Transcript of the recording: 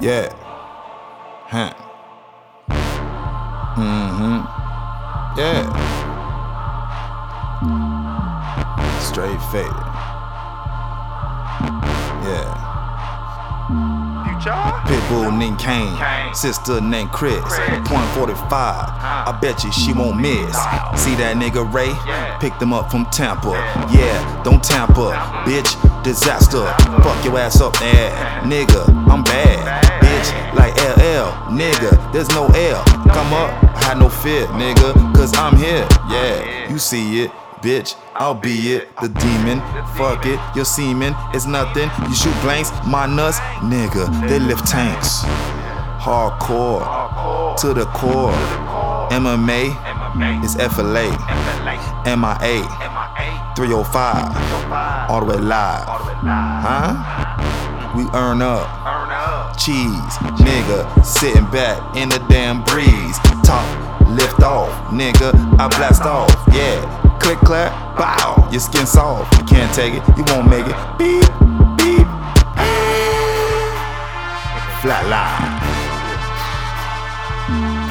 Yeah. Huh. Yeah. Straight faded. Yeah. Pitbull named Kane, sister named Chris. .45, I bet you she won't miss. See that nigga Ray? Picked him up from Tampa. Yeah, don't tamper, bitch, disaster. Fuck your ass up there, nigga, I'm bad. Bitch, like LL, nigga, there's no L. Come up, I had no fear, nigga, cause I'm here. Yeah, you see it, bitch, I'll be it, the demon. Fuck it, your semen is nothing. You shoot blanks, my nuts, nigga, they lift tanks. Hardcore, to the core. MMA is FLA. MIA, 305, all the way live. Huh? We earn up. Cheese, nigga, sitting back in the damn breeze. Top, lift off, nigga, I blast off, yeah. Click, clap, bow, your skin soft. You can't take it, you won't make it. Beep, beep, flatline.